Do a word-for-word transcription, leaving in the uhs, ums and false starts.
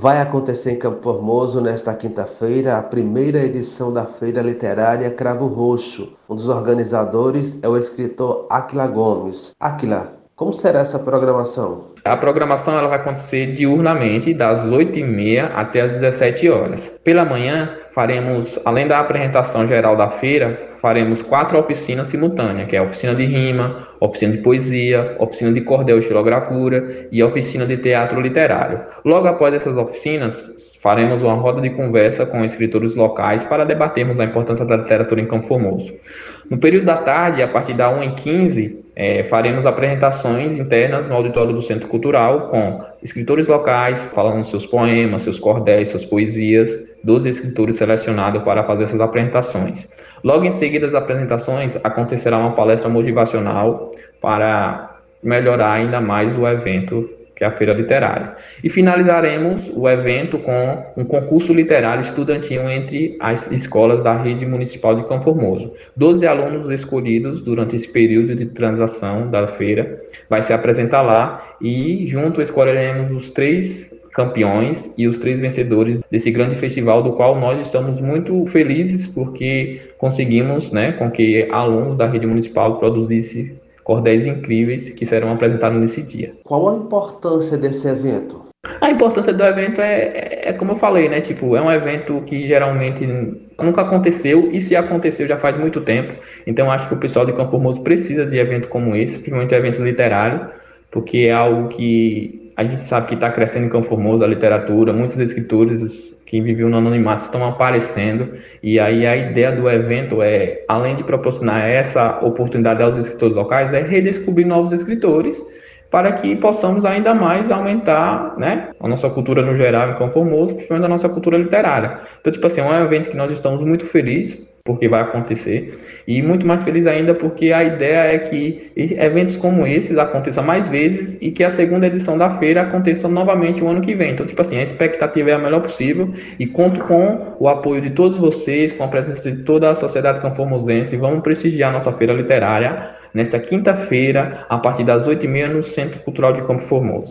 Vai acontecer em Campo Formoso nesta quinta-feira a primeira edição da Feira Literária Cravo Roxo. Um dos organizadores é o escritor Áquila Gomes. Áquila, como será essa programação? A programação ela vai acontecer diurnamente, das oito e meia até as dezessete horas. Pela manhã, faremos, além da apresentação geral da feira, faremos quatro oficinas simultâneas, que é a oficina de rima, oficina de poesia, oficina de cordel e xilogravura e a oficina de teatro literário. Logo após essas oficinas, faremos uma roda de conversa com escritores locais para debatermos a importância da literatura em Campo Formoso. No período da tarde, a partir da uma e quinze, é, faremos apresentações internas no auditório do Centro Cultural com escritores locais falando seus poemas, seus cordéis, suas poesias, dos escritores selecionados para fazer essas apresentações. Logo em seguida das apresentações, acontecerá uma palestra motivacional para melhorar ainda mais o evento, que é a Feira Literária. E finalizaremos o evento com um concurso literário estudantil entre as escolas da rede municipal de Campo Formoso. doze alunos escolhidos durante esse período de transação da feira vai se apresentar lá e junto escolheremos os três campeões e os três vencedores desse grande festival, do qual nós estamos muito felizes porque conseguimos, né, com que alunos da rede municipal produzissem cordéis incríveis que serão apresentados nesse dia. Qual a importância desse evento? A importância do evento é, é, é como eu falei, né? Tipo, é um evento que geralmente nunca aconteceu e se aconteceu já faz muito tempo. Então acho que o pessoal de Campo Formoso precisa de eventos como esse, principalmente eventos literários, porque é algo que a gente sabe que está crescendo em Campo Formoso, a literatura, muitos escritores que viviam no anonimato estão aparecendo, e aí a ideia do evento é, além de proporcionar essa oportunidade aos escritores locais, é redescobrir novos escritores para que possamos ainda mais aumentar, né, a nossa cultura no geral em Campo Formoso, principalmente a nossa cultura literária. Então, tipo assim, é um evento que nós estamos muito felizes porque vai acontecer, e muito mais feliz ainda porque a ideia é que eventos como esses aconteçam mais vezes e que a segunda edição da feira aconteça novamente o ano que vem. Então, tipo assim, a expectativa é a melhor possível e conto com o apoio de todos vocês, com a presença de toda a sociedade campoformosense. Vamos prestigiar a nossa feira literária nesta quinta-feira, a partir das oito e meia, no Centro Cultural de Campo Formoso.